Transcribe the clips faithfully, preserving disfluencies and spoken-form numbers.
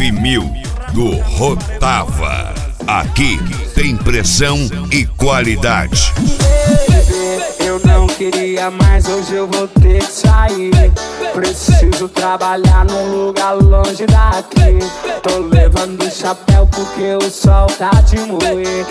F mil do Rotava. Aqui tem pressão e qualidade. Eu não queria mais, hoje eu vou ter que sair. Preciso trabalhar num lugar longe daqui. Tô levando chapéu porque o sol tá de moer.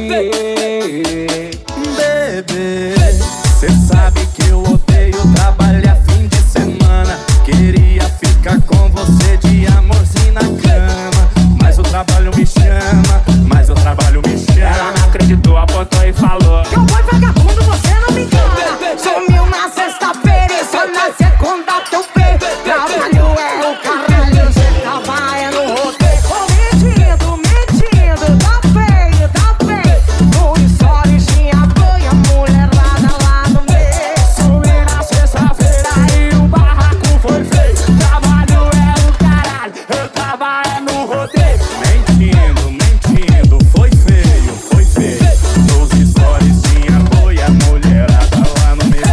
Bebê, cê sabe que eu odeio trabalhar fim de semana. Queria ficar com você de amorzinho na cama, mas o trabalho me chama, mas o trabalho me chama. Ela não acreditou, apontou e falou: cowboy vagabundo, você não me engana. Sumiu na sexta-feira e só na segunda teu pé. Trabalho é o caralho, cê trabalha no roteiro. Mentindo, mentindo, tá feio, tá feio. No stories tinha banha, mulherada lá no meio. Sumi na sexta-feira e o barraco foi feio. Trabalho é o caralho, eu trabalho no roteiro. Mentindo, mentindo, foi feio, foi feio. Nos stories tinha boi, a mulherada lá no meio.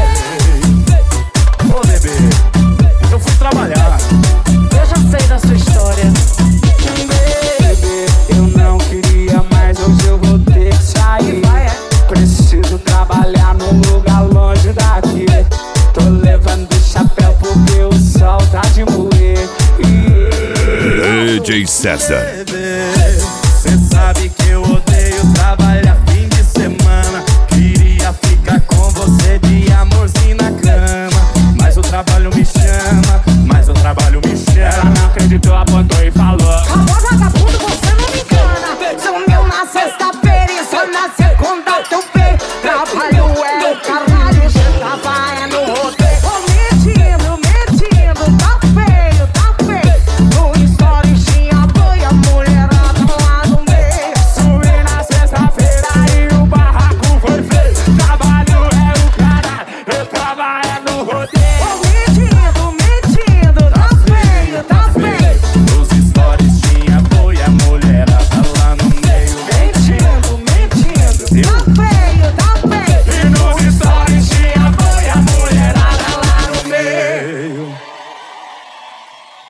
Ô bebê, eu fui trabalhar. Eu já sei da sua história. Bebê, eu não queria mais, hoje eu vou ter que sair. Preciso trabalhar num lugar longe daqui. Tô levando chapéu porque o sol tá de moer. D J César. Bebê, cê sabe que eu odeio trabalhar fim de semana. Queria ficar com você de amorzinho na cama, mas o trabalho me chama, mas o trabalho me Ela chama. não acreditou, apontou e falou: Cowboy vagabundo, você não me engana. Sumiu na sexta-feira e só na segunda teu pé. Trabalho é o caralho, cê trabalha no roteiro. Mentindo, mentindo, tá feio, tá feio. No stories tinha banha, mulherada lá no meio. sumi na sexta-feira e o barraco foi feio. Trabalho é o caralho, eu trabalho no rodeio.